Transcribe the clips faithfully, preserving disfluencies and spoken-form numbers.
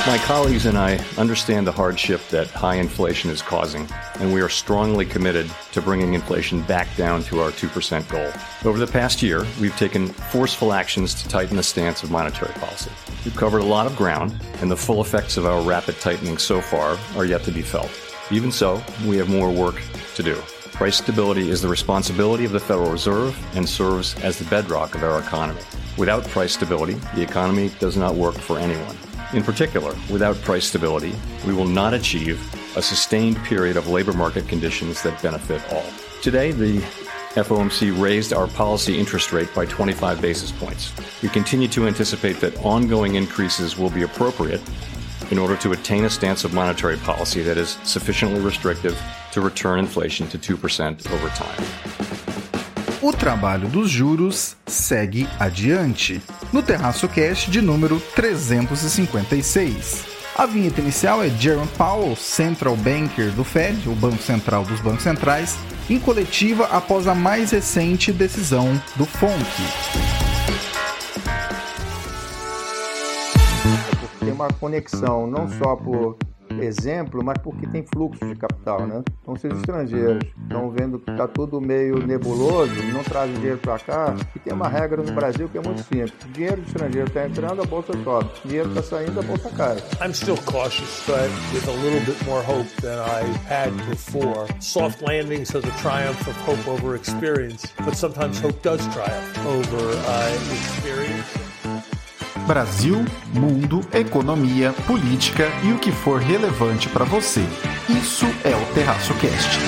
My colleagues and I understand the hardship that high inflation is causing, and we are strongly committed to bringing inflation back down to our two percent goal. Over the past year, we've taken forceful actions to tighten the stance of monetary policy. We've covered a lot of ground, and the full effects of our rapid tightening so far are yet to be felt. Even so, we have more work to do. Price stability is the responsibility of the Federal Reserve and serves as the bedrock of our economy. Without price stability, the economy does not work for anyone. In particular, without price stability, we will not achieve a sustained period of labor market conditions that benefit all. Today, the F O M C raised our policy interest rate by twenty-five basis points. We continue to anticipate that ongoing increases will be appropriate in order to attain a stance of monetary policy that is sufficiently restrictive to return inflation to two percent over time. O trabalho dos juros segue adiante, no Terraço Cast de número trezentos e cinquenta e seis. A vinheta inicial é Jerome Powell, Central Banker do Fed, o Banco Central dos Bancos Centrais, em coletiva após a mais recente decisão do F O M C. Tem uma conexão não só por exemplo, mas porque tem fluxo de capital, né? Então, se os estrangeiros estão vendo que está tudo meio nebuloso, não trazem dinheiro para cá, e tem uma regra no Brasil que é muito simples: o dinheiro do estrangeiro está entrando, a bolsa sobe; o dinheiro está saindo, a bolsa cai. I'm still cautious, but with a little bit more hope than I had before. Soft landings are the triumph of hope over experience, but sometimes hope does triumph over uh, experience. Brasil, mundo, economia, política e o que for relevante para você. Isso é o Terraço Cast.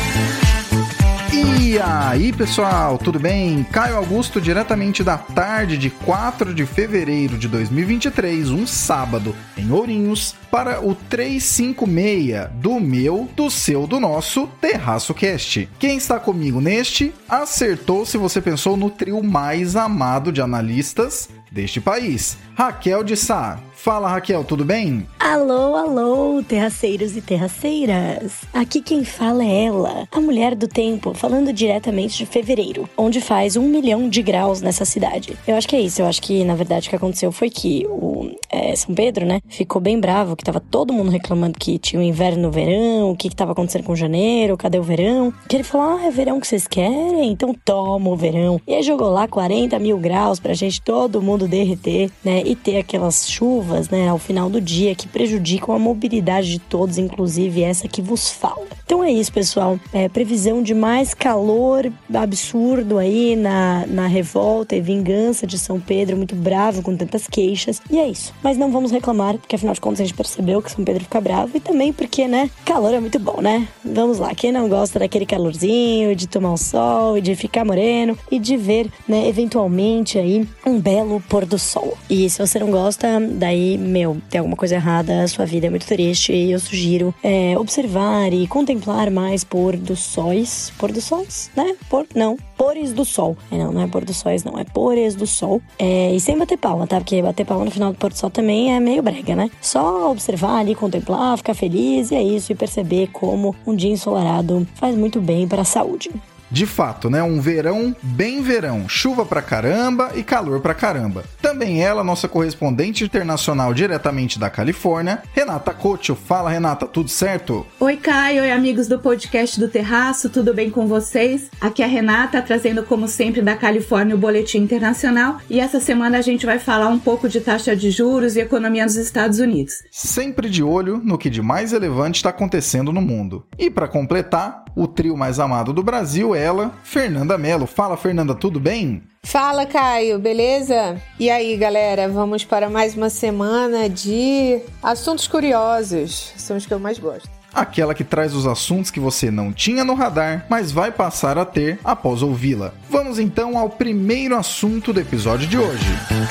E aí, pessoal, tudo bem? Caio Augusto, diretamente da tarde de quatro de fevereiro de dois mil e vinte e três, um sábado, em Ourinhos, para o trezentos e cinquenta e seis do meu, do seu, do nosso Terraço Cast. Quem está comigo neste acertou se você pensou no trio mais amado de analistas deste país. Raquel de Sá. Fala, Raquel, tudo bem? Alô, alô, terraceiros e terraceiras. Aqui quem fala é ela, a mulher do tempo, falando diretamente de fevereiro, onde faz um milhão de graus nessa cidade. Eu acho que é isso, eu acho que, na verdade, o que aconteceu foi que o é, São Pedro, né, ficou bem bravo, que tava todo mundo reclamando que tinha o inverno no verão, o que que tava acontecendo com janeiro, cadê o verão? Que ele falou, ah, é verão que vocês querem? Então toma o verão. E aí jogou lá quarenta mil graus pra gente, todo mundo derreter, né, e ter aquelas chuvas, né, ao final do dia que prejudicam a mobilidade de todos, inclusive essa que vos fala. Então é isso, pessoal. É, previsão de mais calor absurdo aí na, na revolta e vingança de São Pedro, muito bravo com tantas queixas. E é isso. Mas não vamos reclamar, porque afinal de contas a gente percebeu que São Pedro fica bravo, e também porque, né, calor é muito bom, né? Vamos lá, quem não gosta daquele calorzinho, de tomar um sol e de ficar moreno e de ver, né, eventualmente aí um belo pôr do sol. E se você não gosta, daí, meu, tem alguma coisa errada, a sua vida é muito triste, e eu sugiro é, observar e contemplar mais pôr dos sóis, pôr dos sóis, né? Por, não, pores do sol. É, não, não é pôr dos sóis, não, é pores do sol. É, e sem bater palma, tá? Porque bater palma no final do pôr do sol também é meio brega, né? Só observar ali, contemplar, ficar feliz, e é isso, e perceber como um dia ensolarado faz muito bem para a saúde. De fato, né? Um verão bem verão, chuva pra caramba e calor pra caramba. Também ela, nossa correspondente internacional diretamente da Califórnia, Renata Couto. Fala, Renata, tudo certo? Oi, Caio, oi, amigos do podcast do Terraço, tudo bem com vocês? Aqui é a Renata, trazendo como sempre da Califórnia o Boletim Internacional, e essa semana a gente vai falar um pouco de taxa de juros e economia nos Estados Unidos. Sempre de olho no que de mais relevante está acontecendo no mundo. E para completar, o trio mais amado do Brasil é ela, Fernanda Mello. Fala, Fernanda, tudo bem? Fala, Caio, beleza? E aí, galera, vamos para mais uma semana de assuntos curiosos. São os que eu mais gosto. Aquela que traz os assuntos que você não tinha no radar, mas vai passar a ter após ouvi-la. Vamos então ao primeiro assunto do episódio de hoje.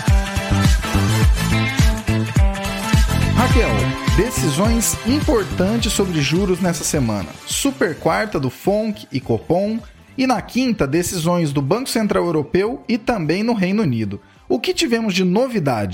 Raquel, decisões importantes sobre juros nessa semana. Super quarta do F O M C e Copom. E na quinta, decisões do Banco Central Europeu e também no Reino Unido. O que tivemos de novidade?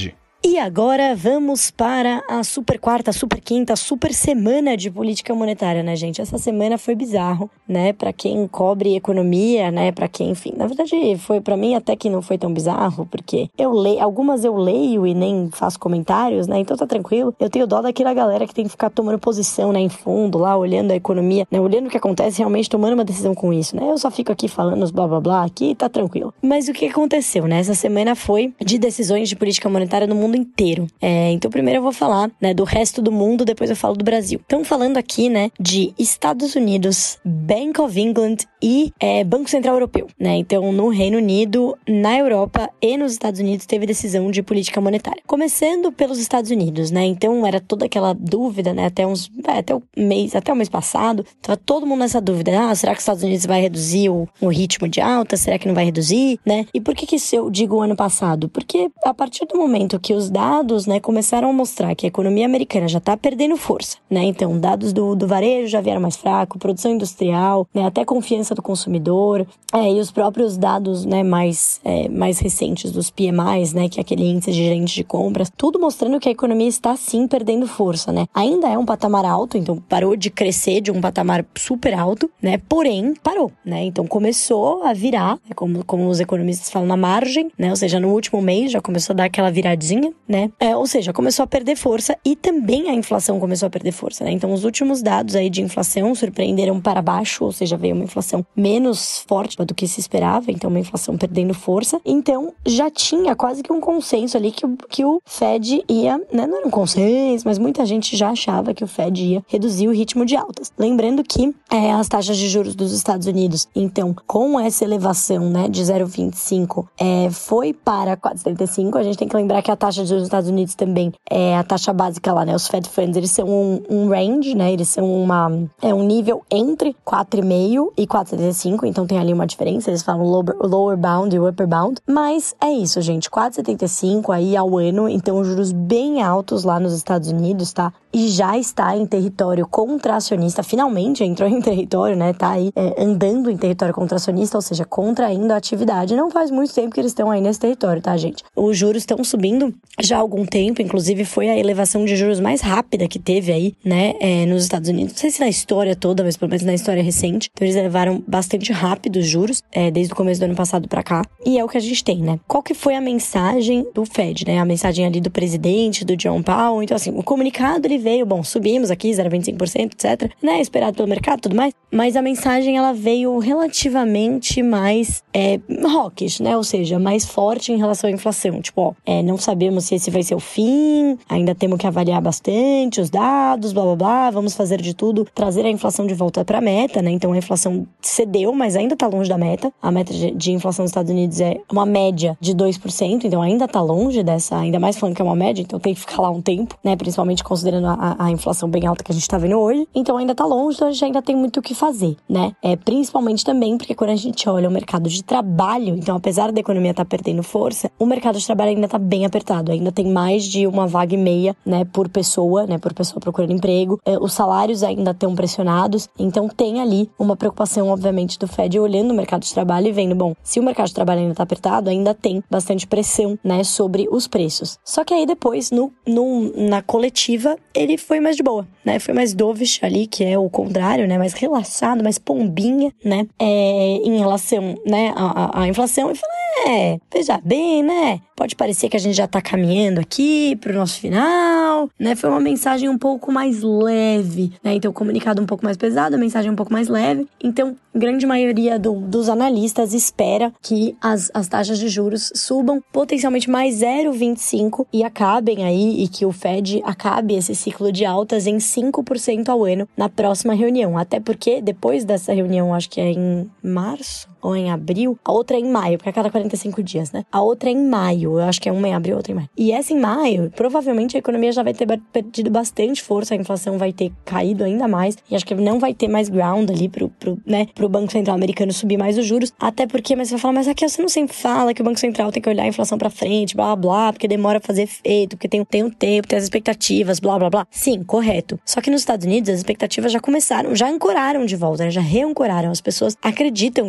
E agora vamos para a super quarta, super quinta, super semana de política monetária, né, gente? Essa semana foi bizarro, né? Pra quem cobre economia, né? Pra quem, enfim, na verdade, foi pra mim até que não foi tão bizarro, porque eu leio, algumas eu leio e nem faço comentários, né? Então tá tranquilo. Eu tenho dó daquela galera que tem que ficar tomando posição, né, em fundo, lá, olhando a economia, né? Olhando o que acontece, realmente tomando uma decisão com isso, né? Eu só fico aqui falando os blá blá blá aqui, tá tranquilo. Mas o que aconteceu, né? Essa semana foi de decisões de política monetária no mundo inteiro. É, então primeiro eu vou falar, né, do resto do mundo, depois eu falo do Brasil. Então falando aqui, né, de Estados Unidos, Bank of England e é, Banco Central Europeu, né? Então no Reino Unido, na Europa e nos Estados Unidos teve decisão de política monetária. Começando pelos Estados Unidos, né? Então era toda aquela dúvida, né, até uns, é, até o mês, até o mês passado, tava todo mundo nessa dúvida, ah, será que os Estados Unidos vai reduzir o, o ritmo de alta, será que não vai reduzir, né? E por que que isso eu digo ano passado? Porque a partir do momento que os dados, né, começaram a mostrar que a economia americana já tá perdendo força, né? Então, dados do, do varejo já vieram mais fraco, produção industrial, né, até confiança do consumidor, é, e os próprios dados, né, mais, é, mais recentes dos P M Is, né, que é aquele índice de gerente de compras, tudo mostrando que a economia está sim perdendo força, né? Ainda é um patamar alto, então parou de crescer de um patamar super alto, né? Porém, parou, né? Então começou a virar, né, como, como os economistas falam, na margem, né? Ou seja, no último mês já começou a dar aquela viradinha, né? É, ou seja, começou a perder força e também a inflação começou a perder força, né? Então os últimos dados aí de inflação surpreenderam para baixo, ou seja, veio uma inflação menos forte do que se esperava, então uma inflação perdendo força. Então já tinha quase que um consenso ali que o, que o Fed ia, né? Não era um consenso, mas muita gente já achava que o Fed ia reduzir o ritmo de altas. Lembrando que é, as taxas de juros dos Estados Unidos, então, com essa elevação, né, de zero vírgula vinte e cinco, é, foi para quatro vírgula setenta e cinco. A gente tem que lembrar que a taxa de juros dos Estados Unidos também é a taxa básica lá, né? Os Fed Funds, eles são um, um range, né? Eles são uma, é um nível entre quatro vírgula cinco e quatro vírgula setenta e cinco, então tem ali uma diferença. Eles falam lower, lower bound e upper bound. Mas é isso, gente. quatro vírgula setenta e cinco aí ao ano, então juros bem altos lá nos Estados Unidos, tá? E já está em território contracionista, finalmente entrou em território, né? Tá aí é, andando em território contracionista, ou seja, contraindo a atividade. Não faz muito tempo que eles estão aí nesse território, tá, gente? Os juros estão subindo já há algum tempo, inclusive foi a elevação de juros mais rápida que teve aí, né, é, nos Estados Unidos. Não sei se na história toda, mas pelo menos na história recente. Então eles elevaram bastante rápido os juros, é, desde o começo do ano passado pra cá. E é o que a gente tem, né? Qual que foi a mensagem do Fed, né? A mensagem ali do presidente, do John Powell. Então, assim, o comunicado, ele veio, bom, subimos aqui zero vírgula vinte e cinco por cento, etcétera, né? Esperado pelo mercado e tudo mais. Mas a mensagem, ela veio relativamente mais é, hawkish, né? Ou seja, mais forte em relação à inflação. Tipo, ó, é, não sabemos se esse vai ser o fim, ainda temos que avaliar bastante os dados, blá blá blá, vamos fazer de tudo, trazer a inflação de volta pra meta, né? Então a inflação cedeu, mas ainda tá longe da meta. A meta de, de inflação dos Estados Unidos é uma média de dois por cento, então ainda tá longe dessa, ainda mais falando que é uma média, então tem que ficar lá um tempo, né? Principalmente considerando a, a inflação bem alta que a gente tá vendo hoje. Então ainda tá longe, então a gente ainda tem muito o que fazer, né? É, principalmente também porque quando a gente olha o mercado de trabalho, então apesar da economia estar tá perdendo força, o mercado de trabalho ainda tá bem apertado, ainda tem mais de uma vaga e meia, né, por pessoa, né, por pessoa procurando emprego, é, os salários ainda estão pressionados, então tem ali uma preocupação, obviamente, do Fed olhando o mercado de trabalho e vendo, bom, se o mercado de trabalho ainda tá apertado, ainda tem bastante pressão, né, sobre os preços. Só que aí depois, no, no, na coletiva, ele foi mais de boa, né, foi mais dovish ali, que é o contrário, né, mais relaxado, mais pombinha, né, é, em relação, né, à, à inflação, e falou, é, veja bem, né, pode parecer que a gente já tá caminhando aqui pro nosso final, né? Foi uma mensagem um pouco mais leve, né? Então, o comunicado um pouco mais pesado, a mensagem um pouco mais leve. Então, grande maioria do, dos analistas espera que as, as taxas de juros subam potencialmente mais zero vírgula vinte e cinco e acabem aí, e que o Fed acabe esse ciclo de altas em cinco por cento ao ano na próxima reunião. Até porque, depois dessa reunião, acho que é em março ou em abril, a outra é em maio, porque é a cada quarenta e cinco dias, né? A outra é em maio. Eu acho que é uma em abril, outra em maio. E essa em maio, provavelmente a economia já vai ter perdido bastante força, a inflação vai ter caído ainda mais, e acho que não vai ter mais ground ali pro, pro, né, pro Banco Central americano subir mais os juros, até porque, mas você vai falar, mas aqui você não sempre fala que o Banco Central tem que olhar a inflação pra frente, blá, blá, porque demora a fazer efeito, porque tem, tem um tempo, tem as expectativas, blá, blá, blá. Sim, correto. Só que nos Estados Unidos, as expectativas já começaram, já ancoraram de volta, né, já reancoraram. As pessoas acreditam que o Fed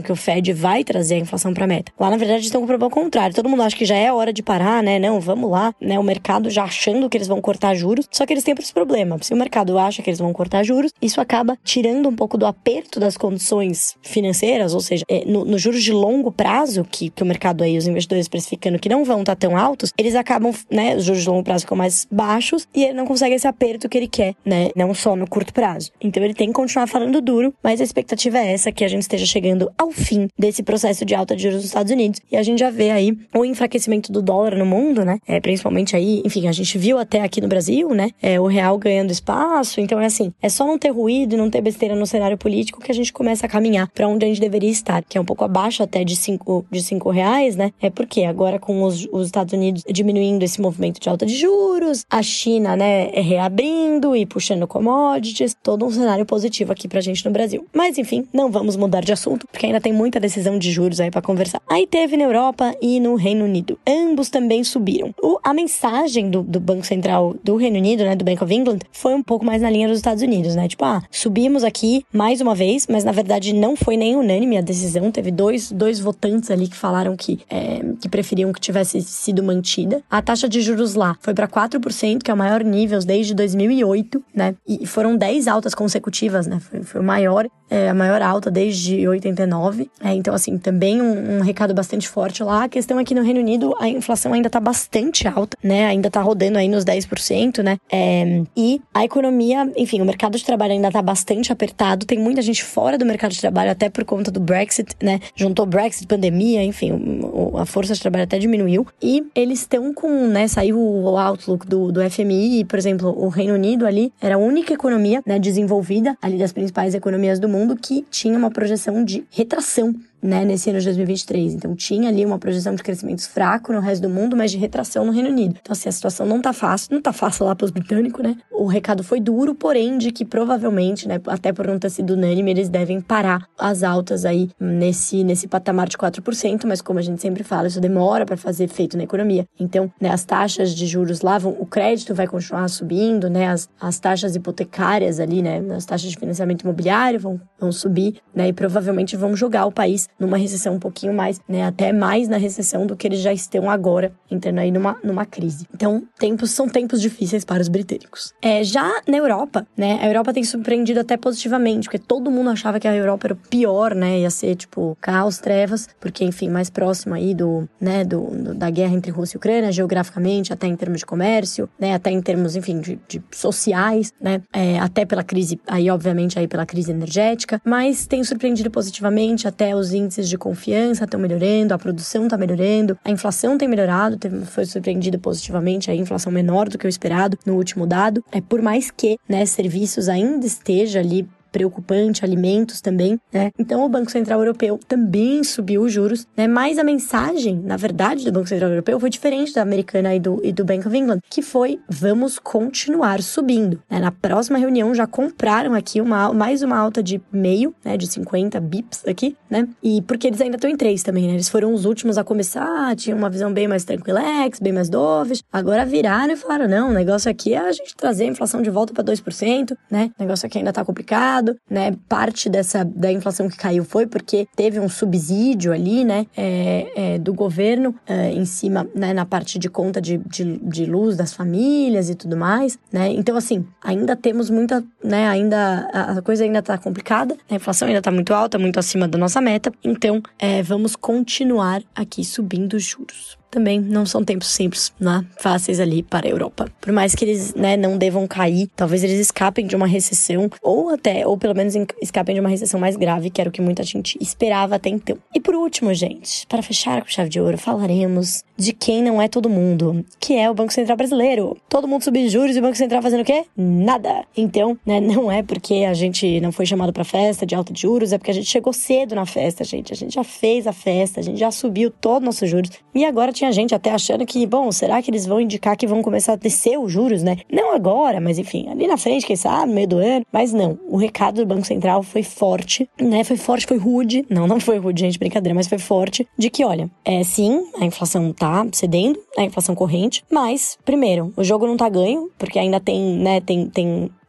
Fed vai trazer a inflação para a meta. Lá, na verdade, estão comprovando o contrário. Todo mundo acha que já é hora de parar, né? Não, vamos lá, né? O mercado já achando que eles vão cortar juros, só que eles têm esse problema. Se o mercado acha que eles vão cortar juros, isso acaba tirando um pouco do aperto das condições financeiras, ou seja, é, no, no juros de longo prazo, que, que o mercado aí, os investidores precificando que não vão estar tão altos, eles acabam, né, os juros de longo prazo ficam mais baixos e ele não consegue esse aperto que ele quer, né? Não só no curto prazo. Então ele tem que continuar falando duro, mas a expectativa é essa, que a gente esteja chegando ao fim desse processo de alta de juros nos Estados Unidos. E a gente já vê aí o enfraquecimento do dólar no mundo, né? É, principalmente aí, enfim, a gente viu até aqui no Brasil, né? É, o real ganhando espaço. Então é assim, é só não ter ruído e não ter besteira no cenário político que a gente começa a caminhar para onde a gente deveria estar, que é um pouco abaixo até de cinco, de cinco reais, né? É porque agora com os, os Estados Unidos diminuindo esse movimento de alta de juros, a China, né, é reabrindo e puxando commodities, todo um cenário positivo aqui pra gente no Brasil. Mas enfim, não vamos mudar de assunto, porque ainda tem muita decisão de juros aí pra conversar. Aí teve na Europa e no Reino Unido. Ambos também subiram. O, a mensagem do, do Banco Central do Reino Unido, né, do Bank of England, foi um pouco mais na linha dos Estados Unidos, né? Tipo, ah, subimos aqui mais uma vez, mas na verdade não foi nem unânime a decisão. Teve dois, dois votantes ali que falaram que, é, que preferiam que tivesse sido mantida. A taxa de juros lá foi para quatro por cento, que é o maior nível desde dois mil e oito, né? E foram dez altas consecutivas, né? Foi, foi o maior, é, a maior alta desde oitenta e nove. É, então, assim, também um, um recado bastante forte lá. A questão é que no Reino Unido a inflação ainda tá bastante alta, né? Ainda tá rodando aí nos dez por cento, né? É, e a economia, enfim, o mercado de trabalho ainda tá bastante apertado. Tem muita gente fora do mercado de trabalho, até por conta do Brexit, né? Juntou Brexit, pandemia, enfim, o, a força de trabalho até diminuiu. E eles estão com, né? Saiu o outlook do, do F M I, por exemplo, o Reino Unido ali era a única economia, né, desenvolvida ali das principais economias do mundo que tinha uma projeção de retração, né, nesse ano de dois mil e vinte e três. Então, tinha ali uma projeção de crescimento fraco no resto do mundo, mas de retração no Reino Unido. Então, assim, a situação não tá fácil. Não tá fácil lá pros britânicos, né? O recado foi duro, porém, de que provavelmente, né, até por não ter sido unânime, eles devem parar as altas aí nesse, nesse patamar de quatro por cento, mas como a gente sempre fala, isso demora para fazer efeito na economia. Então, né, as taxas de juros lá vão, o crédito vai continuar subindo, né, as, as taxas hipotecárias ali, né, as taxas de financiamento imobiliário vão, vão subir, né, e provavelmente vão jogar o país numa recessão um pouquinho mais, né, até mais na recessão do que eles já estão agora, entrando aí numa, numa crise. Então, tempos são tempos difíceis para os britânicos. É, já na Europa, né, a Europa tem surpreendido até positivamente, porque todo mundo achava que a Europa era o pior, né, ia ser, tipo, caos, trevas, porque, enfim, mais próximo aí do, né, do, do, da guerra entre Rússia e Ucrânia, geograficamente, até em termos de comércio, né, até em termos, enfim, de, de sociais, né, é, até pela crise, aí, obviamente, aí pela crise energética, mas tem surpreendido positivamente, até os índices de confiança estão melhorando, a produção está melhorando, a inflação tem melhorado, teve, foi surpreendido positivamente, a inflação menor do que o esperado no último dado, é por mais que, né, serviços ainda esteja ali preocupante, alimentos também, né? Então o Banco Central Europeu também subiu os juros, né? Mas a mensagem, na verdade, do Banco Central Europeu foi diferente da americana e do, e do Bank of England, que foi, vamos continuar subindo, né? Na próxima reunião já compraram aqui uma, mais uma alta de meio, né? De cinquenta bips aqui, né? E porque eles ainda estão em três também, né? Eles foram os últimos a começar, tinham uma visão bem mais tranquilex, bem mais dovish, agora viraram e falaram, não, o negócio aqui é a gente trazer a inflação de volta para dois por cento, né? O negócio aqui ainda tá complicado, né? Parte dessa, da inflação que caiu foi porque teve um subsídio ali, né? É, é, do governo é, em cima, né? Na parte de conta de, de, de luz das famílias e tudo mais, né? Então, assim, ainda temos muita, né? Ainda, a coisa ainda tá complicada, a inflação ainda tá muito alta, muito acima da nossa meta, então, é, vamos continuar aqui subindo os juros. Também não são tempos simples, né? Fáceis ali para a Europa. Por mais que eles, né, não devam cair, talvez eles escapem de uma recessão, ou até, ou pelo menos escapem de uma recessão mais grave, que era o que muita gente esperava até então. E por último, gente, para fechar com chave de ouro, falaremos de quem não é todo mundo, que é o Banco Central brasileiro. Todo mundo subindo juros e o Banco Central fazendo o quê? Nada. Então, né, não é porque a gente não foi chamado para festa de alta de juros, é porque a gente chegou cedo na festa, gente. A gente já fez a festa, a gente já subiu todos os nossos juros. E agora tinha gente até achando que, bom, será que eles vão indicar que vão começar a descer os juros, né? Não agora, mas enfim, ali na frente, quem sabe, no meio do ano. Mas não, o recado do Banco Central foi forte, né? Foi forte, foi rude. Não, não foi rude, gente, brincadeira, mas foi forte. De que, olha, é sim, a inflação tá cedendo, a inflação corrente, mas, primeiro, o jogo não tá ganho, porque ainda tem, né, tem... tem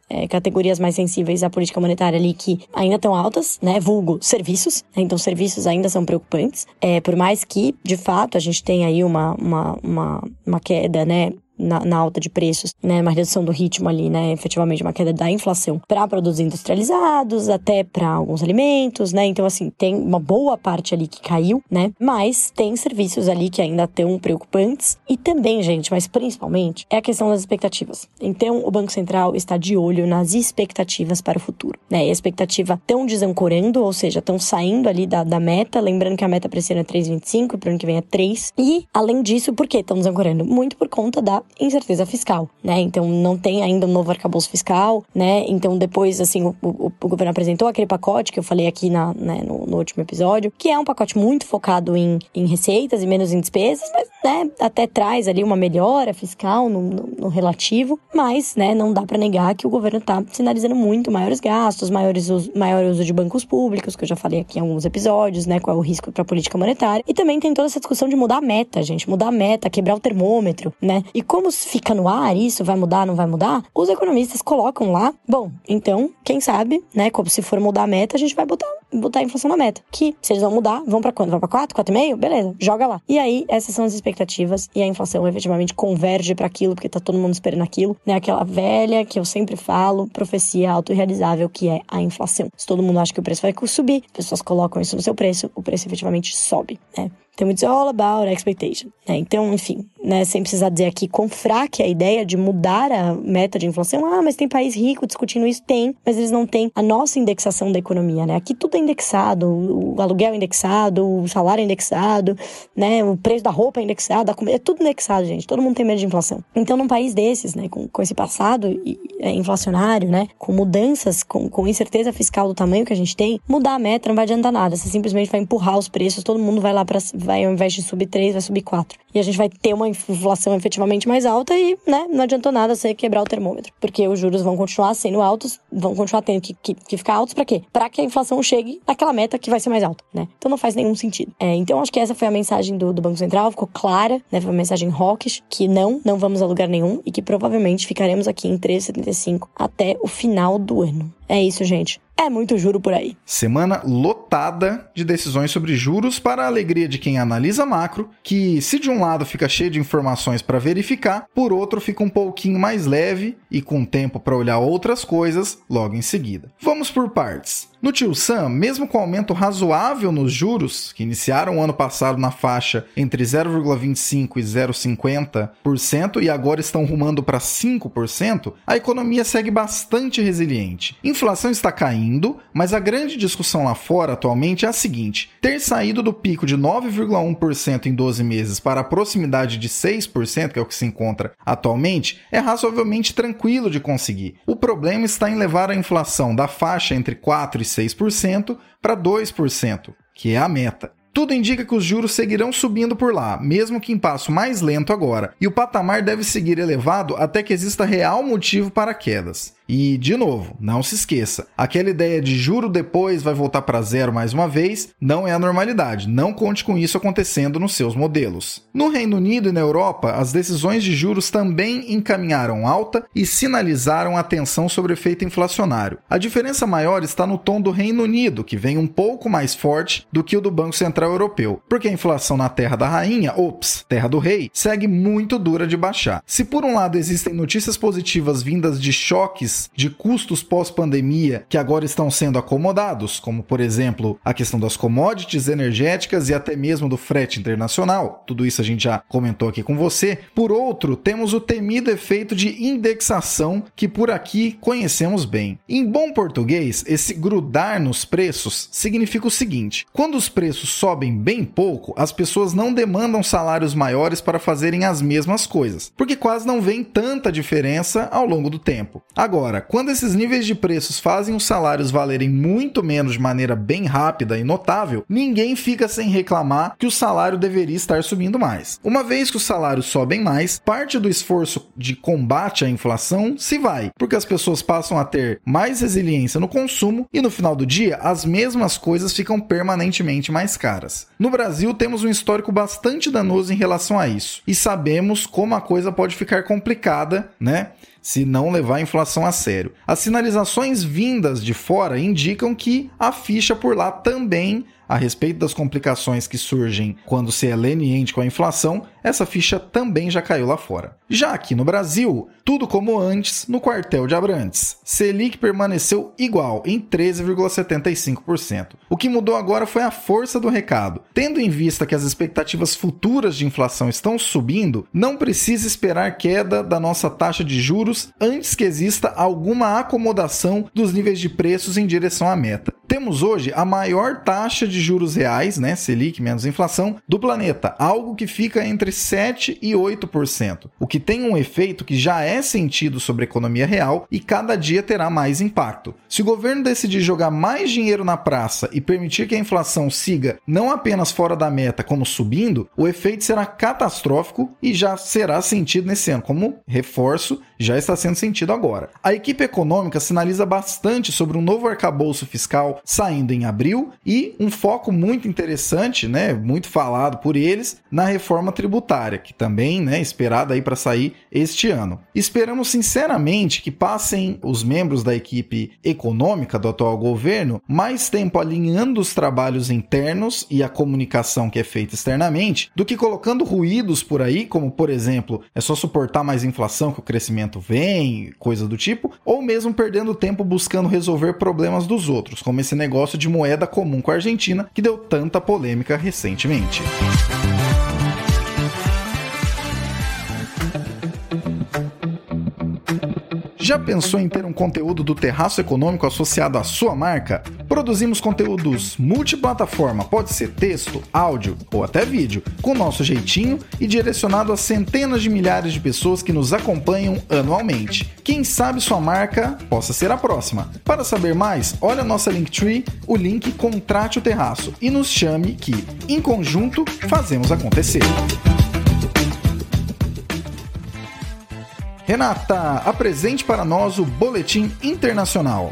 é, categorias mais sensíveis à política monetária ali que ainda estão altas, né? Vulgo serviços, né? Então serviços ainda são preocupantes, é, por mais que, de fato, a gente tenha aí uma, uma, uma, uma queda, né? Na, na alta de preços, né, uma redução do ritmo ali, né, efetivamente uma queda da inflação para produtos industrializados, até para alguns alimentos, né, então assim, tem uma boa parte ali que caiu, né, mas tem serviços ali que ainda estão preocupantes e também, gente, mas principalmente, é a questão das expectativas. Então, o Banco Central está de olho nas expectativas para o futuro, né, e a expectativa estão desancorando, ou seja, estão saindo ali da, da meta, lembrando que a meta para esse ano é três vírgula vinte e cinco, para o ano que vem é três, e além disso, por que estão desancorando? Muito por conta da incerteza fiscal, né? Então não tem ainda um novo arcabouço fiscal, né? Então depois, assim, o, o, o governo apresentou aquele pacote que eu falei aqui na, né, no, no último episódio, que é um pacote muito focado em, em receitas e menos em despesas, mas, né, até traz ali uma melhora fiscal no, no, no relativo, mas, né, não dá para negar que o governo tá sinalizando muito maiores gastos, maiores uso, maior uso de bancos públicos, que eu já falei aqui em alguns episódios, né? Qual é o risco para a política monetária, e também tem toda essa discussão de mudar a meta, gente, mudar a meta, quebrar o termômetro, né? E como Como fica no ar, isso vai mudar, não vai mudar? Os economistas colocam lá, bom, então, quem sabe, né, como se for mudar a meta, a gente vai botar, botar a inflação na meta. Que, se eles vão mudar, vão pra quanto? Vão pra quatro, quatro vírgula cinco? Beleza, joga lá. E aí, essas são as expectativas e a inflação efetivamente converge para aquilo, porque tá todo mundo esperando aquilo, né, aquela velha que eu sempre falo, profecia autorrealizável, que é a inflação. Se todo mundo acha que o preço vai subir, as pessoas colocam isso no seu preço, o preço efetivamente sobe, né? Então, it's all about expectation, né? Então, enfim, né, sem precisar dizer aqui quão fraca é a ideia de mudar a meta de inflação. Ah, mas tem país rico discutindo isso? Tem, mas eles não têm a nossa indexação da economia, né? Aqui tudo é indexado, o aluguel é indexado, o salário é indexado, né? O preço da roupa é indexado, a comida, é tudo indexado, gente. Todo mundo tem medo de inflação. Então, num país desses, né, com, com esse passado é, inflacionário, né, com mudanças, com, com incerteza fiscal do tamanho que a gente tem, mudar a meta não vai adiantar nada. Você simplesmente vai empurrar os preços, todo mundo vai lá para vai, ao invés de subir três, vai subir quatro. E a gente vai ter uma inflação efetivamente mais alta e, né, não adiantou nada você quebrar o termômetro. Porque os juros vão continuar sendo altos, vão continuar tendo que, que, que ficar altos pra quê? Pra que a inflação chegue naquela meta que vai ser mais alta, né? Então não faz nenhum sentido. É, então acho que essa foi a mensagem do, do Banco Central, ficou clara, né? Foi uma mensagem hawkish, que não, não vamos a lugar nenhum e que provavelmente ficaremos aqui em três vírgula setenta e cinco até o final do ano. É isso, gente. É muito juro por aí. Semana lotada de decisões sobre juros para a alegria de quem analisa macro, que se de um lado fica cheio de informações para verificar, por outro fica um pouquinho mais leve e com tempo para olhar outras coisas logo em seguida. Vamos por partes. No Tio Sam, mesmo com aumento razoável nos juros, que iniciaram o ano passado na faixa entre zero vírgula vinte e cinco por cento e zero vírgula cinquenta por cento e agora estão rumando para cinco por cento, a economia segue bastante resiliente. Inflação está caindo, mas a grande discussão lá fora atualmente é a seguinte: ter saído do pico de nove vírgula um por cento em doze meses para a proximidade de seis por cento, que é o que se encontra atualmente, é razoavelmente tranquilo de conseguir. O problema está em levar a inflação da faixa entre quatro e seis por cento para dois por cento, que é a meta. Tudo indica que os juros seguirão subindo por lá, mesmo que em passo mais lento agora, e o patamar deve seguir elevado até que exista real motivo para quedas. E, de novo, não se esqueça, aquela ideia de juro depois vai voltar para zero mais uma vez não é a normalidade, não conte com isso acontecendo nos seus modelos. No Reino Unido e na Europa, as decisões de juros também encaminharam alta e sinalizaram a tensão sobre o efeito inflacionário. A diferença maior está no tom do Reino Unido, que vem um pouco mais forte do que o do Banco Central Europeu, porque a inflação na terra da rainha, ops, terra do rei, segue muito dura de baixar. Se por um lado existem notícias positivas vindas de choques de custos pós-pandemia que agora estão sendo acomodados, como por exemplo a questão das commodities energéticas e até mesmo do frete internacional, tudo isso a gente já comentou aqui com você. Por outro, temos o temido efeito de indexação que por aqui conhecemos bem. Em bom português, esse grudar nos preços significa o seguinte: quando os preços sobem bem pouco, as pessoas não demandam salários maiores para fazerem as mesmas coisas, porque quase não vem tanta diferença ao longo do tempo. Agora, quando esses níveis de preços fazem os salários valerem muito menos de maneira bem rápida e notável, ninguém fica sem reclamar que o salário deveria estar subindo mais. Uma vez que os salários sobem mais, parte do esforço de combate à inflação se vai, porque as pessoas passam a ter mais resiliência no consumo e no final do dia as mesmas coisas ficam permanentemente mais caras. No Brasil temos um histórico bastante danoso em relação a isso e sabemos como a coisa pode ficar complicada, né? se não levar a inflação a sério. As sinalizações vindas de fora indicam que a ficha por lá também, a respeito das complicações que surgem quando se é leniente com a inflação, essa ficha também já caiu lá fora. Já aqui no Brasil, tudo como antes no quartel de Abrantes. Selic permaneceu igual, em treze vírgula setenta e cinco por cento. O que mudou agora foi a força do recado. Tendo em vista que as expectativas futuras de inflação estão subindo, não precisa esperar queda da nossa taxa de juros antes que exista alguma acomodação dos níveis de preços em direção à meta. Temos hoje a maior taxa de juros reais, né, Selic menos inflação, do planeta, algo que fica entre sete e oito por cento, o que tem um efeito que já é sentido sobre a economia real e cada dia terá mais impacto. Se o governo decidir jogar mais dinheiro na praça e permitir que a inflação siga não apenas fora da meta, como subindo, o efeito será catastrófico e já será sentido nesse ano, como, reforço, já está sendo sentido agora. A equipe econômica sinaliza bastante sobre um novo arcabouço fiscal saindo em abril e um foco muito interessante, né, muito falado por eles, na reforma tributária, que também, né, esperada aí para sair este ano. Esperamos sinceramente que passem os membros da equipe econômica do atual governo mais tempo alinhando os trabalhos internos e a comunicação que é feita externamente do que colocando ruídos por aí, como por exemplo, é só suportar mais inflação que o crescimento vem, coisa do tipo, ou mesmo perdendo tempo buscando resolver problemas dos outros, como esse negócio de moeda comum com a Argentina que deu tanta polêmica recentemente. Já pensou em ter um conteúdo do Terraço Econômico associado à sua marca? Produzimos conteúdos multiplataforma, pode ser texto, áudio ou até vídeo, com nosso jeitinho e direcionado a centenas de milhares de pessoas que nos acompanham anualmente. Quem sabe sua marca possa ser a próxima. Para saber mais, olha a nossa Linktree, o link Contrate o Terraço e nos chame que, em conjunto, fazemos acontecer. Renata, apresente para nós o Boletim Internacional.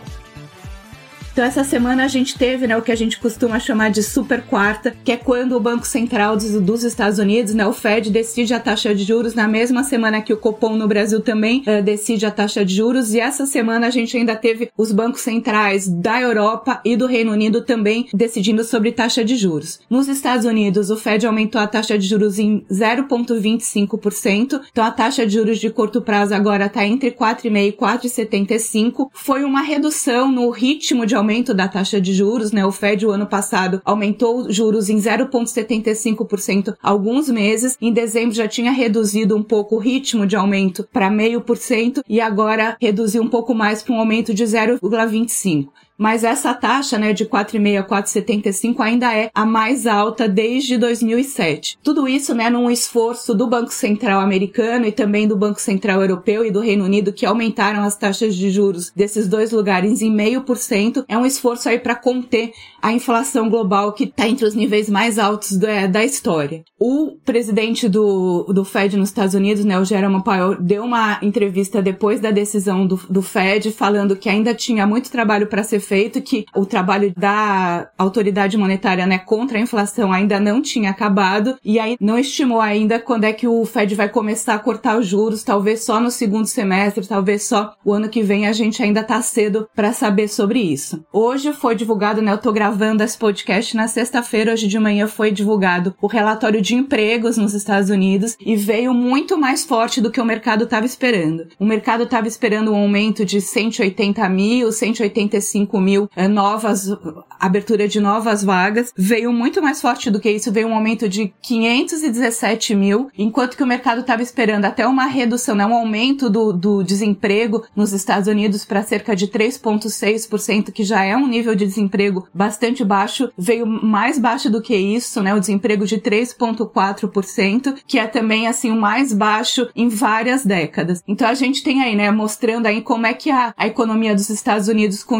Então essa semana a gente teve, né, o que a gente costuma chamar de super quarta, que é quando o Banco Central dos, dos Estados Unidos, né, o Fed, decide a taxa de juros na mesma semana que o Copom no Brasil também uh, decide a taxa de juros, e essa semana a gente ainda teve os bancos centrais da Europa e do Reino Unido também decidindo sobre taxa de juros. Nos Estados Unidos, o Fed aumentou a taxa de juros em zero vírgula vinte e cinco por cento, então a taxa de juros de curto prazo agora está entre quatro vírgula cinco por cento e quatro vírgula setenta e cinco por cento. Foi uma redução no ritmo de aumento aumento da taxa de juros, né? O Fed, o ano passado, aumentou juros em zero vírgula setenta e cinco por cento há alguns meses. Em dezembro já tinha reduzido um pouco o ritmo de aumento para zero vírgula cinco por cento e agora reduziu um pouco mais para um aumento de zero vírgula vinte e cinco por cento. Mas essa taxa, né, de quatro vírgula cinco a quatro vírgula setenta e cinco ainda é a mais alta desde dois mil e sete. Tudo isso, né, num esforço do Banco Central americano e também do Banco Central europeu e do Reino Unido, que aumentaram as taxas de juros desses dois lugares em zero vírgula cinco por cento. É um esforço aí para conter a inflação global que está entre os níveis mais altos da, da história. O presidente do, do Fed nos Estados Unidos, né, o Jerome Powell, deu uma entrevista depois da decisão do, do Fed, falando que ainda tinha muito trabalho para ser feito, que o trabalho da autoridade monetária, né, contra a inflação ainda não tinha acabado, e aí não estimou ainda quando é que o Fed vai começar a cortar os juros, talvez só no segundo semestre, talvez só o ano que vem. A gente ainda tá cedo para saber sobre isso. Hoje foi divulgado, né, eu tô gravando esse podcast na sexta-feira, hoje de manhã foi divulgado o relatório de empregos nos Estados Unidos e veio muito mais forte do que o mercado estava esperando. O mercado estava esperando um aumento de cento e oitenta mil, cento e oitenta e cinco mil é, novas, abertura de novas vagas, veio muito mais forte do que isso, veio um aumento de quinhentos e dezessete mil, enquanto que o mercado estava esperando até uma redução, né, um aumento do, do desemprego nos Estados Unidos para cerca de três vírgula seis por cento, que já é um nível de desemprego bastante baixo, veio mais baixo do que isso, né, o desemprego de três vírgula quatro por cento, que é também, assim, o mais baixo em várias décadas. Então a gente tem aí, né, mostrando aí como é que a, a economia dos Estados Unidos continua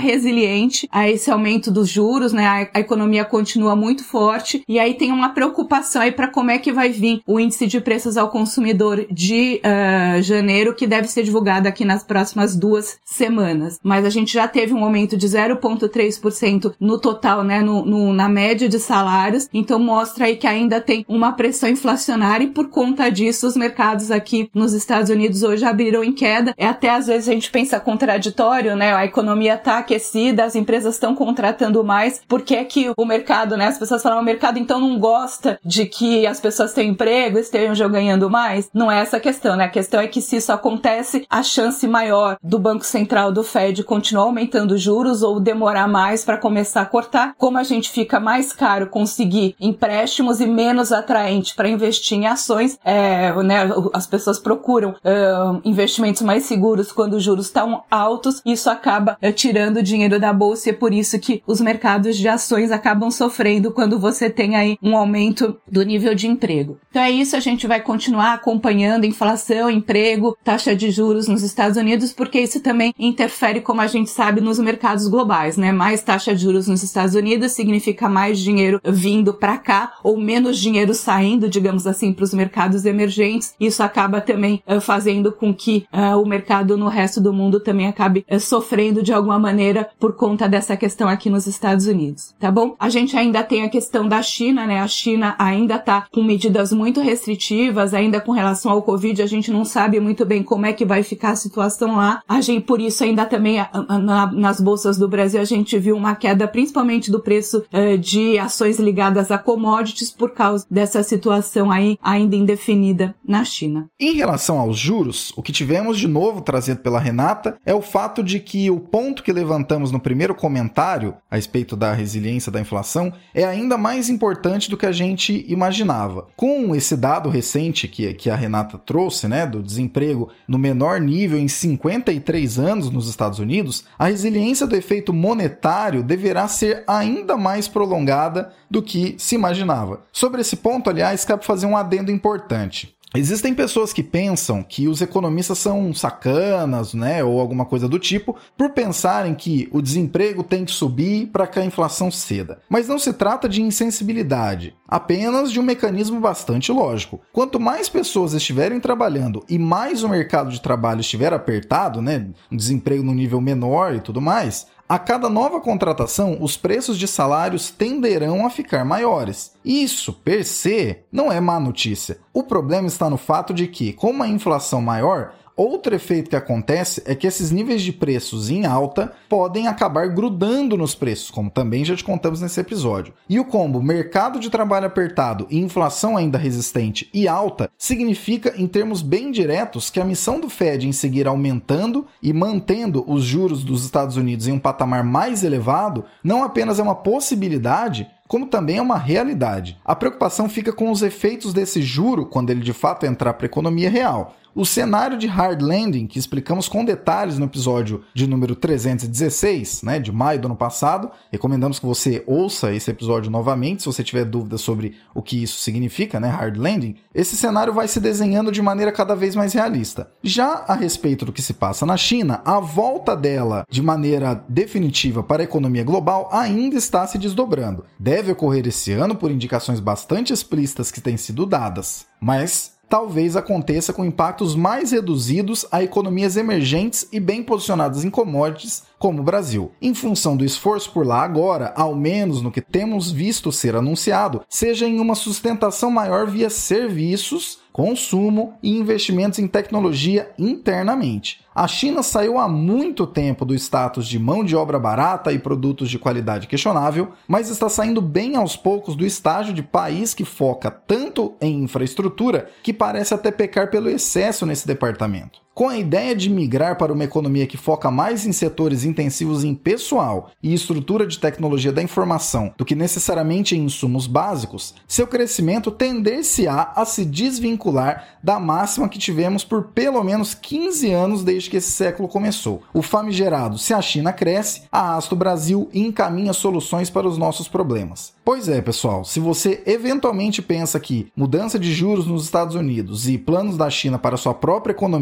resiliente a esse aumento dos juros, né? A, a economia continua muito forte e aí tem uma preocupação aí para como é que vai vir o índice de preços ao consumidor de uh, janeiro, que deve ser divulgado aqui nas próximas duas semanas. Mas a gente já teve um aumento de zero vírgula três por cento no total, né? No, no, na média de salários, então mostra aí que ainda tem uma pressão inflacionária e por conta disso os mercados aqui nos Estados Unidos hoje abriram em queda. É até às vezes a gente pensa contraditório, né? A economia tá aquecida, as empresas estão contratando mais, por que é que o mercado, né? As pessoas falam, o mercado então não gosta de que as pessoas tenham emprego, estejam ganhando mais? Não é essa a questão, né? A questão é que se isso acontece, a chance maior do Banco Central, do Fed, continuar aumentando juros ou demorar mais para começar a cortar, como a gente fica mais caro conseguir empréstimos e menos atraente para investir em ações, é, né? As pessoas procuram uh, investimentos mais seguros quando os juros estão altos, isso acaba uh, tirando dinheiro da bolsa e é por isso que os mercados de ações acabam sofrendo quando você tem aí um aumento do nível de emprego. Então é isso, a gente vai continuar acompanhando inflação, emprego, taxa de juros nos Estados Unidos, porque isso também interfere, como a gente sabe, nos mercados globais, né? Mais taxa de juros nos Estados Unidos significa mais dinheiro vindo para cá ou menos dinheiro saindo, digamos assim, para os mercados emergentes. Isso acaba também uh, fazendo com que uh, o mercado no resto do mundo também acabe uh, sofrendo de alguma maneira por conta dessa questão aqui nos Estados Unidos, tá bom? A gente ainda tem a questão da China, né? A China ainda tá com medidas muito restritivas, ainda com relação ao Covid, a gente não sabe muito bem como é que vai ficar a situação lá. A gente, por isso, ainda também a, a, na, nas bolsas do Brasil, a gente viu uma queda principalmente do preço uh, de ações ligadas a commodities por causa dessa situação aí ainda indefinida na China. Em relação aos juros, o que tivemos de novo trazido pela Renata é o fato de que o ponto que levantamos no primeiro comentário a respeito da resiliência da inflação é ainda mais importante do que a gente imaginava. Com esse dado recente que, que a Renata trouxe, né, do desemprego no menor nível em cinquenta e três anos nos Estados Unidos, a resiliência do efeito monetário deverá ser ainda mais prolongada do que se imaginava. Sobre esse ponto, aliás, cabe fazer um adendo importante. Existem pessoas que pensam que os economistas são sacanas, né, ou alguma coisa do tipo, por pensarem que o desemprego tem que subir para que a inflação ceda. Mas não se trata de insensibilidade, apenas de um mecanismo bastante lógico. Quanto mais pessoas estiverem trabalhando e mais o mercado de trabalho estiver apertado, né, um desemprego no nível menor e tudo mais, a cada nova contratação, os preços de salários tenderão a ficar maiores. Isso, per se, não é má notícia. O problema está no fato de que, com uma inflação maior, outro efeito que acontece é que esses níveis de preços em alta podem acabar grudando nos preços, como também já te contamos nesse episódio. E o combo mercado de trabalho apertado e inflação ainda resistente e alta significa, em termos bem diretos, que a missão do Fed em seguir aumentando e mantendo os juros dos Estados Unidos em um patamar mais elevado não apenas é uma possibilidade, como também é uma realidade. A preocupação fica com os efeitos desse juro quando ele de fato entrar para a economia real. O cenário de hard landing, que explicamos com detalhes no episódio de número trezentos e dezesseis, né, de maio do ano passado, recomendamos que você ouça esse episódio novamente, se você tiver dúvidas sobre o que isso significa, né, hard landing. Esse cenário vai se desenhando de maneira cada vez mais realista. Já a respeito do que se passa na China, a volta dela de maneira definitiva para a economia global ainda está se desdobrando. Deve ocorrer esse ano por indicações bastante explícitas que têm sido dadas, mas talvez aconteça com impactos mais reduzidos a economias emergentes e bem posicionadas em commodities, como o Brasil. Em função do esforço por lá agora, ao menos no que temos visto ser anunciado, seja em uma sustentação maior via serviços, consumo e investimentos em tecnologia internamente. A China saiu há muito tempo do status de mão de obra barata e produtos de qualidade questionável, mas está saindo bem aos poucos do estágio de país que foca tanto em infraestrutura que parece até pecar pelo excesso nesse departamento. Com a ideia de migrar para uma economia que foca mais em setores intensivos em pessoal e estrutura de tecnologia da informação do que necessariamente em insumos básicos, seu crescimento tender-se-á a se desvincular da máxima que tivemos por pelo menos quinze anos desde que esse século começou. O famigerado "se a China cresce, arrasta o Brasil e encaminha soluções para os nossos problemas". Pois é, pessoal, se você eventualmente pensa que mudança de juros nos Estados Unidos e planos da China para sua própria economia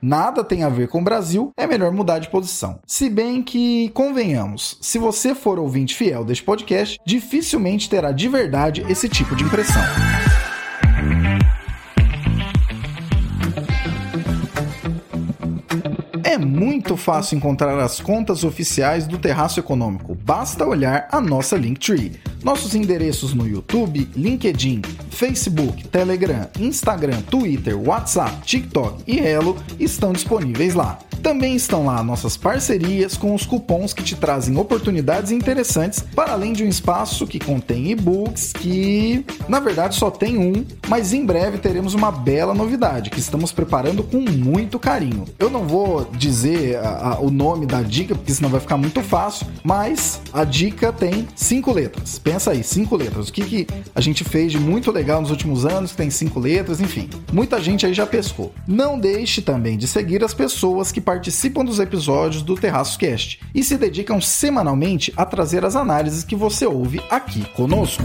nada tem a ver com o Brasil, é melhor mudar de posição. Se bem que, convenhamos, se você for ouvinte fiel deste podcast, dificilmente terá de verdade esse tipo de impressão. É muito fácil encontrar as contas oficiais do Terraço Econômico, basta olhar a nossa Linktree. Nossos endereços no YouTube, LinkedIn, Facebook, Telegram, Instagram, Twitter, WhatsApp, TikTok e Elo estão disponíveis lá. Também estão lá nossas parcerias com os cupons que te trazem oportunidades interessantes, para além de um espaço que contém e-books que, na verdade, só tem um, mas em breve teremos uma bela novidade que estamos preparando com muito carinho. Eu não vou dizer a, a, o nome da dica, porque senão vai ficar muito fácil, mas a dica tem cinco letras. Pensa aí, cinco letras. O que, que a gente fez de muito legal nos últimos anos que tem cinco letras, enfim. Muita gente aí já pescou. Não deixe também de seguir as pessoas que participam dos episódios do Terraço Cast e se dedicam semanalmente a trazer as análises que você ouve aqui conosco.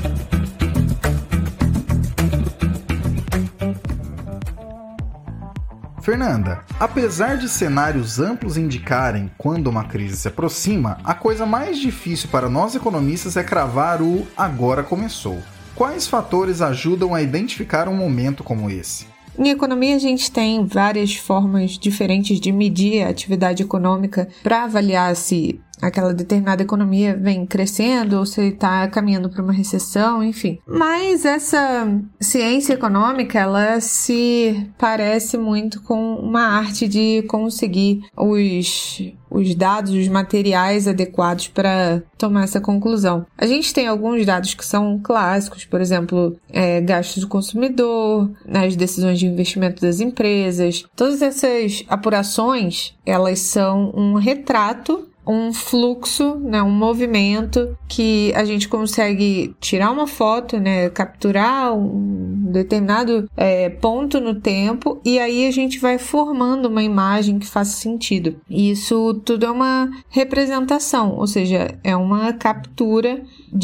Fernanda, apesar de cenários amplos indicarem quando uma crise se aproxima, a coisa mais difícil para nós economistas é cravar o agora começou. Quais fatores ajudam a identificar um momento como esse? Em economia, a gente tem várias formas diferentes de medir a atividade econômica para avaliar se aquela determinada economia vem crescendo ou se está caminhando para uma recessão, enfim. Mas essa ciência econômica, ela se parece muito com uma arte de conseguir os, os dados, os materiais adequados para tomar essa conclusão. A gente tem alguns dados que são clássicos, por exemplo, é, gastos do consumidor, as decisões de investimento das empresas. Todas essas apurações, elas são um retrato, um fluxo, né, um movimento que a gente consegue tirar uma foto, né, capturar um determinado é, ponto no tempo e aí a gente vai formando uma imagem que faça sentido. E isso tudo é uma representação, ou seja, é uma captura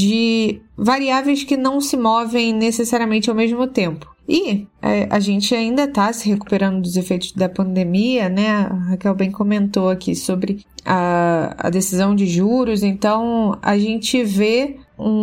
de variáveis que não se movem necessariamente ao mesmo tempo. E é, a gente ainda está se recuperando dos efeitos da pandemia, né? A Raquel bem comentou aqui sobre a, a decisão de juros, então a gente vê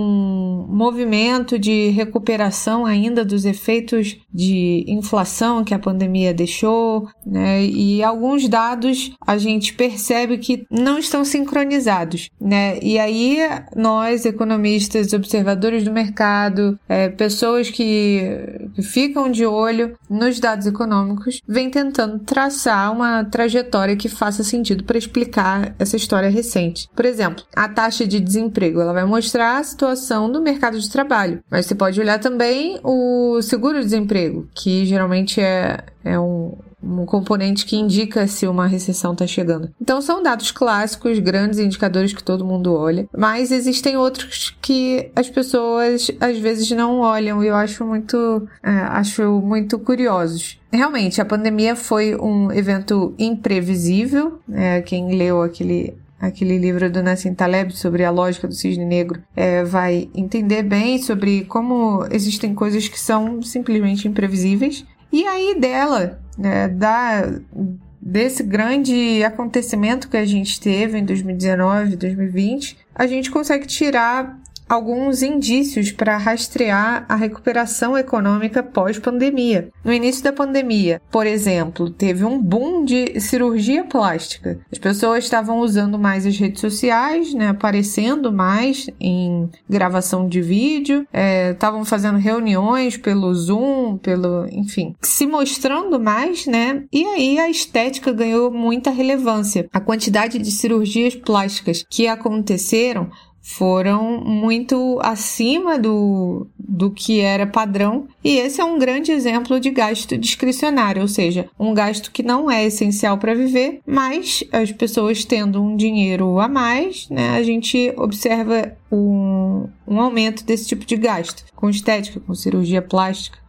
um movimento de recuperação ainda dos efeitos de inflação que a pandemia deixou, né? E alguns dados a gente percebe que não estão sincronizados, né? E aí nós, economistas, observadores do mercado, é, pessoas que, que ficam de olho nos dados econômicos, vêm tentando traçar uma trajetória que faça sentido para explicar essa história recente. Por exemplo, a taxa de desemprego, ela vai mostrar a situação do mercado de trabalho, mas você pode olhar também o seguro-desemprego, que geralmente é, é um, um componente que indica se uma recessão está chegando. Então são dados clássicos, grandes indicadores que todo mundo olha, mas existem outros que as pessoas às vezes não olham e eu acho muito, é, acho muito curiosos. Realmente, a pandemia foi um evento imprevisível, é, quem leu aquele Aquele livro do Nassim Taleb sobre a lógica do cisne negro é, vai entender bem sobre como existem coisas que são simplesmente imprevisíveis. E aí dela, né, da, desse grande acontecimento que a gente teve em dois mil e dezenove, dois mil e vinte, a gente consegue tirar alguns indícios para rastrear a recuperação econômica pós-pandemia. No início da pandemia, por exemplo, teve um boom de cirurgia plástica. As pessoas estavam usando mais as redes sociais, né, aparecendo mais em gravação de vídeo, é, estavam fazendo reuniões pelo Zoom, pelo, enfim, se mostrando mais, né? E aí a estética ganhou muita relevância. A quantidade de cirurgias plásticas que aconteceram foram muito acima do, do que era padrão, e esse é um grande exemplo de gasto discricionário, ou seja, um gasto que não é essencial para viver, mas as pessoas tendo um dinheiro a mais, né, a gente observa um, um aumento desse tipo de gasto, com estética, com cirurgia plástica.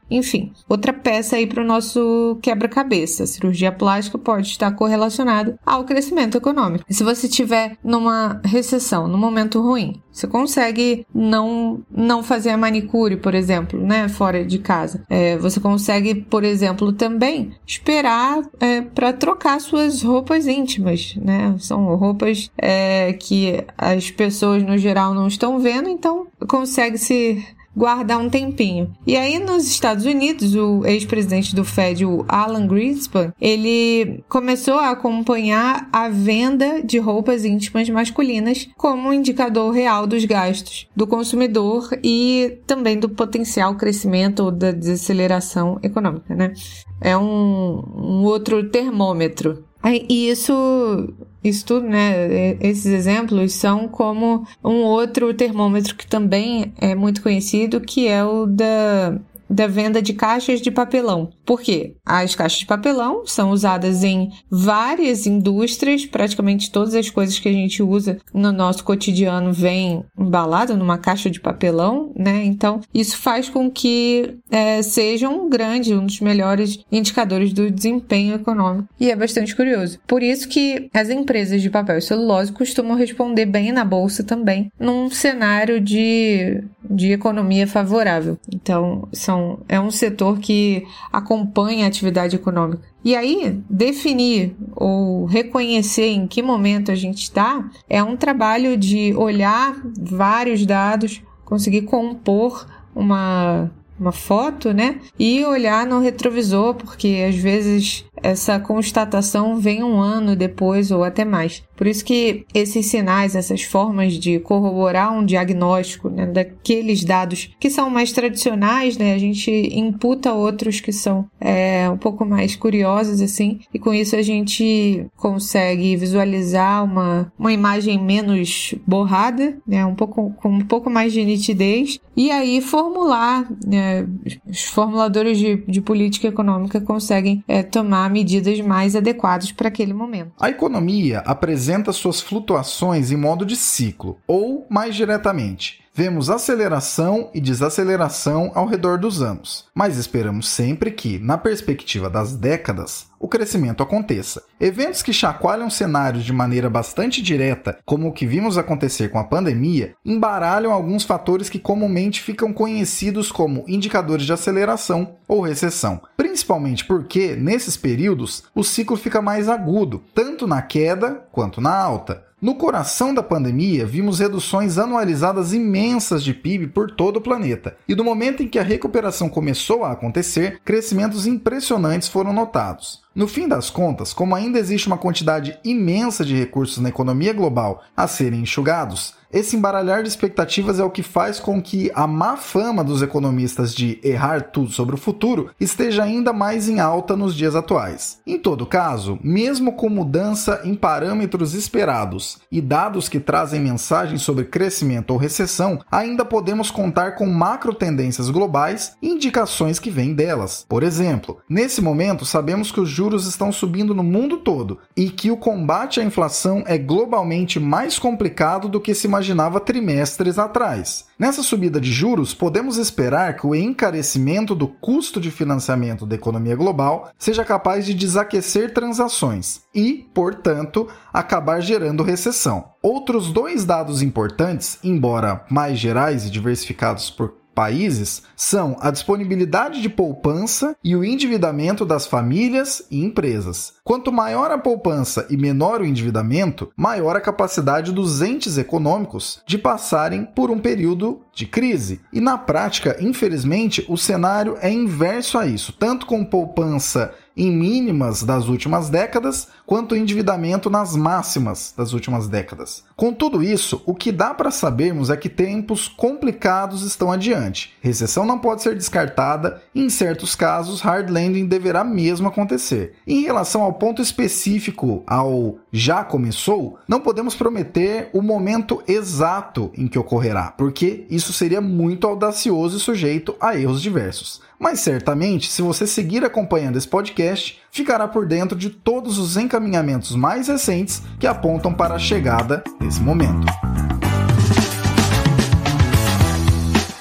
Enfim, outra peça aí para o nosso quebra-cabeça. A cirurgia plástica pode estar correlacionada ao crescimento econômico. E se você estiver numa recessão, num momento ruim, você consegue não, não fazer a manicure, por exemplo, né, fora de casa. É, você consegue, por exemplo, também esperar é, para trocar suas roupas íntimas, né? São roupas é, que as pessoas no geral não estão vendo, então consegue se guardar um tempinho. E aí nos Estados Unidos, o ex-presidente do Fed, o Alan Greenspan, ele começou a acompanhar a venda de roupas íntimas masculinas como um indicador real dos gastos do consumidor e também do potencial crescimento ou da desaceleração econômica, né? É um, um outro termômetro. E isso, isso tudo, né, esses exemplos são como um outro termômetro que também é muito conhecido, que é o da, da venda de caixas de papelão. Por quê? As caixas de papelão são usadas em várias indústrias, praticamente todas as coisas que a gente usa no nosso cotidiano vêm embalado numa caixa de papelão, né? Então, isso faz com que é, seja um grande, um dos melhores indicadores do desempenho econômico. E é bastante curioso. Por isso que as empresas de papel e celulose costumam responder bem na bolsa também, num cenário de, de economia favorável. Então, são, é um setor que acompanha acompanha a atividade econômica. E aí, definir ou reconhecer em que momento a gente está é um trabalho de olhar vários dados, conseguir compor uma, uma foto, né? E olhar no retrovisor, porque às vezes essa constatação vem um ano depois ou até mais. Por isso que esses sinais, essas formas de corroborar um diagnóstico, né, daqueles dados que são mais tradicionais, né, a gente imputa outros que são é, um pouco mais curiosos, assim, e com isso a gente consegue visualizar uma, uma imagem menos borrada, né, um pouco, com um pouco mais de nitidez, e aí formular, né, os formuladores de, de política econômica conseguem é, tomar medidas mais adequadas para aquele momento. A economia apresenta suas flutuações em modo de ciclo, ou, mais diretamente, vemos aceleração e desaceleração ao redor dos anos, mas esperamos sempre que, na perspectiva das décadas, o crescimento aconteça. Eventos que chacoalham cenários de maneira bastante direta, como o que vimos acontecer com a pandemia, embaralham alguns fatores que comumente ficam conhecidos como indicadores de aceleração ou recessão, principalmente porque, nesses períodos, o ciclo fica mais agudo, tanto na queda quanto na alta. No coração da pandemia, vimos reduções anualizadas imensas de P I B por todo o planeta, e no momento em que a recuperação começou a acontecer, crescimentos impressionantes foram notados. No fim das contas, como ainda existe uma quantidade imensa de recursos na economia global a serem enxugados, esse embaralhar de expectativas é o que faz com que a má fama dos economistas de errar tudo sobre o futuro esteja ainda mais em alta nos dias atuais. Em todo caso, mesmo com mudança em parâmetros esperados e dados que trazem mensagens sobre crescimento ou recessão, ainda podemos contar com macro tendências globais e indicações que vêm delas. Por exemplo, nesse momento sabemos que os juros estão subindo no mundo todo e que o combate à inflação é globalmente mais complicado do que se imaginava imaginava trimestres atrás. Nessa subida de juros, podemos esperar que o encarecimento do custo de financiamento da economia global seja capaz de desaquecer transações e, portanto, acabar gerando recessão. Outros dois dados importantes, embora mais gerais e diversificados por países, são a disponibilidade de poupança e o endividamento das famílias e empresas. Quanto maior a poupança e menor o endividamento, maior a capacidade dos entes econômicos de passarem por um período de crise. E na prática, infelizmente, o cenário é inverso a isso, tanto com poupança em mínimas das últimas décadas, quanto o endividamento nas máximas das últimas décadas. Com tudo isso, o que dá para sabermos é que tempos complicados estão adiante. Recessão não pode ser descartada e, em certos casos, hard landing deverá mesmo acontecer. Em relação ao ponto específico, ao já começou, não podemos prometer o momento exato em que ocorrerá, porque isso seria muito audacioso e sujeito a erros diversos. Mas certamente, se você seguir acompanhando esse podcast, ficará por dentro de todos os encaminhamentos mais recentes que apontam para a chegada desse momento.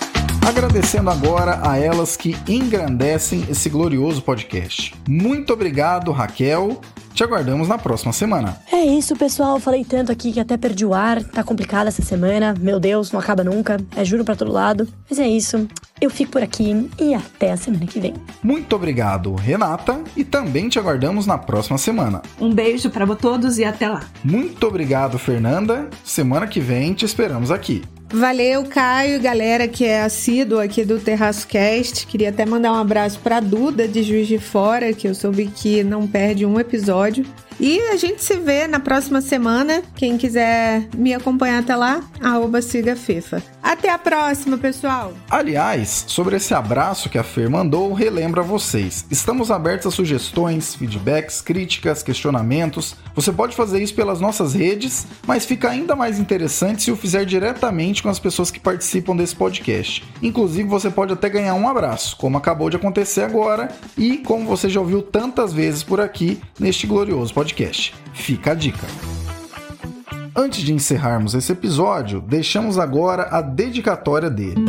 Agradecendo agora a elas que engrandecem esse glorioso podcast. Muito obrigado, Raquel. Te aguardamos na próxima semana. É isso, pessoal. Falei tanto aqui que até perdi o ar. Tá complicado essa semana. Meu Deus, não acaba nunca. É juro pra todo lado. Mas é isso. Eu fico por aqui e até a semana que vem. Muito obrigado, Renata. E também te aguardamos na próxima semana. Um beijo pra todos e até lá. Muito obrigado, Fernanda. Semana que vem te esperamos aqui. Valeu, Caio, galera que é assíduo aqui do Terraço Cast. Queria até mandar um abraço pra Duda de Juiz de Fora, que eu soube que não perde um episódio. E a gente se vê na próxima semana. Quem quiser me acompanhar até lá, arroba siga Fefa. Até a próxima, pessoal! Aliás, sobre esse abraço que a Fer mandou, relembro a vocês. Estamos abertos a sugestões, feedbacks, críticas, questionamentos. Você pode fazer isso pelas nossas redes, mas fica ainda mais interessante se o fizer diretamente com as pessoas que participam desse podcast. Inclusive, você pode até ganhar um abraço, como acabou de acontecer agora e como você já ouviu tantas vezes por aqui neste glorioso podcast. Fica a dica. Antes de encerrarmos esse episódio, deixamos agora a dedicatória dele.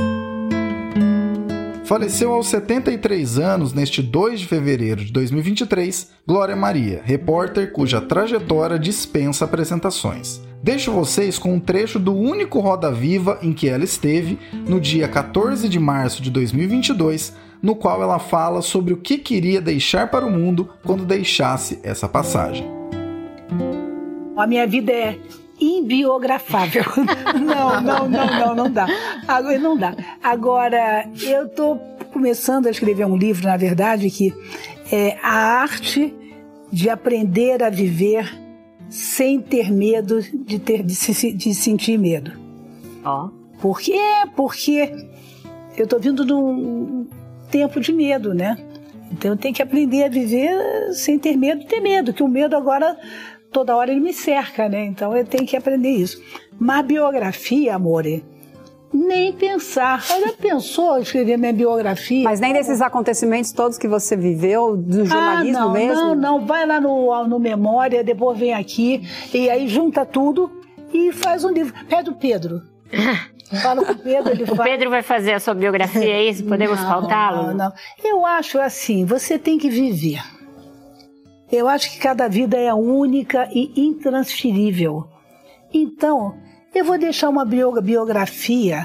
Faleceu aos setenta e três anos, neste dois de fevereiro de dois mil e vinte e três, Glória Maria, repórter cuja trajetória dispensa apresentações. Deixo vocês com um trecho do único Roda Viva em que ela esteve, no dia quatorze de março de dois mil e vinte e dois, no qual ela fala sobre o que queria deixar para o mundo quando deixasse essa passagem. A minha vida é imbiografável. Não, não, não, não, não dá. Agora, não dá. Agora, eu estou começando a escrever um livro, na verdade, que é a arte de aprender a viver sem ter medo de, ter, de, se, de sentir medo. Ó. Oh. Por quê? Porque eu estou vindo de um tempo de medo, né? Então eu tenho que aprender a viver sem ter medo de ter medo, que o medo agora, toda hora ele me cerca, né? Então eu tenho que aprender isso. Mas biografia, amore, nem pensar. Ela já pensou em escrever minha biografia? Mas nem desses acontecimentos todos que você viveu, do jornalismo ah, não, mesmo? Não, não, vai lá no, no Memória, depois vem aqui, e aí junta tudo e faz um livro. Pede o Pedro. Fala com o Pedro, ele O faz... Pedro vai fazer a sua biografia, é isso? Podemos faltá-lo? Não, não. Eu acho assim, você tem que viver. Eu acho que cada vida é única e intransferível. Então, eu vou deixar uma biografia.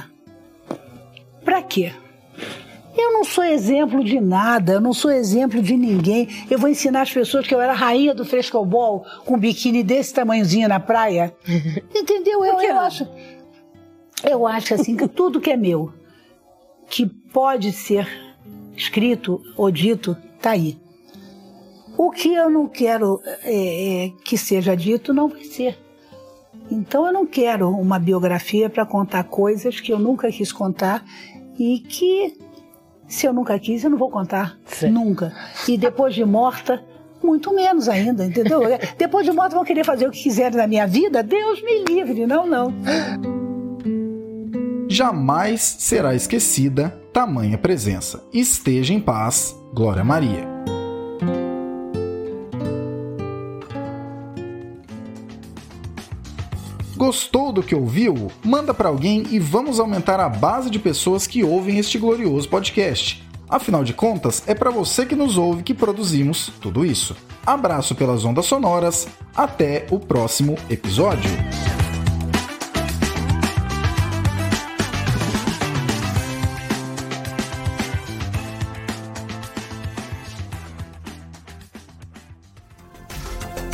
Pra quê? Eu não sou exemplo de nada, eu não sou exemplo de ninguém. Eu vou ensinar as pessoas que eu era rainha do frescobol com um biquíni desse tamanhozinho na praia. Entendeu? Eu, eu acho... Eu acho assim que tudo que é meu, que pode ser escrito ou dito, tá aí. O que eu não quero é, é, que seja dito, não vai ser. Então eu não quero uma biografia para contar coisas que eu nunca quis contar e que, se eu nunca quis, eu não vou contar. Sim. Nunca. E depois de morta, muito menos ainda, entendeu? Depois de morta vão querer fazer o que quiserem na minha vida, Deus me livre, não, não. Jamais será esquecida tamanha presença. Esteja em paz, Glória Maria. Gostou do que ouviu? Manda para alguém e vamos aumentar a base de pessoas que ouvem este glorioso podcast. Afinal de contas, é para você que nos ouve que produzimos tudo isso. Abraço pelas ondas sonoras, até o próximo episódio.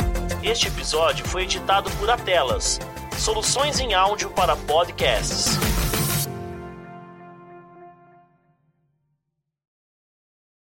Este episódio foi editado por Atelas, soluções em áudio para podcasts.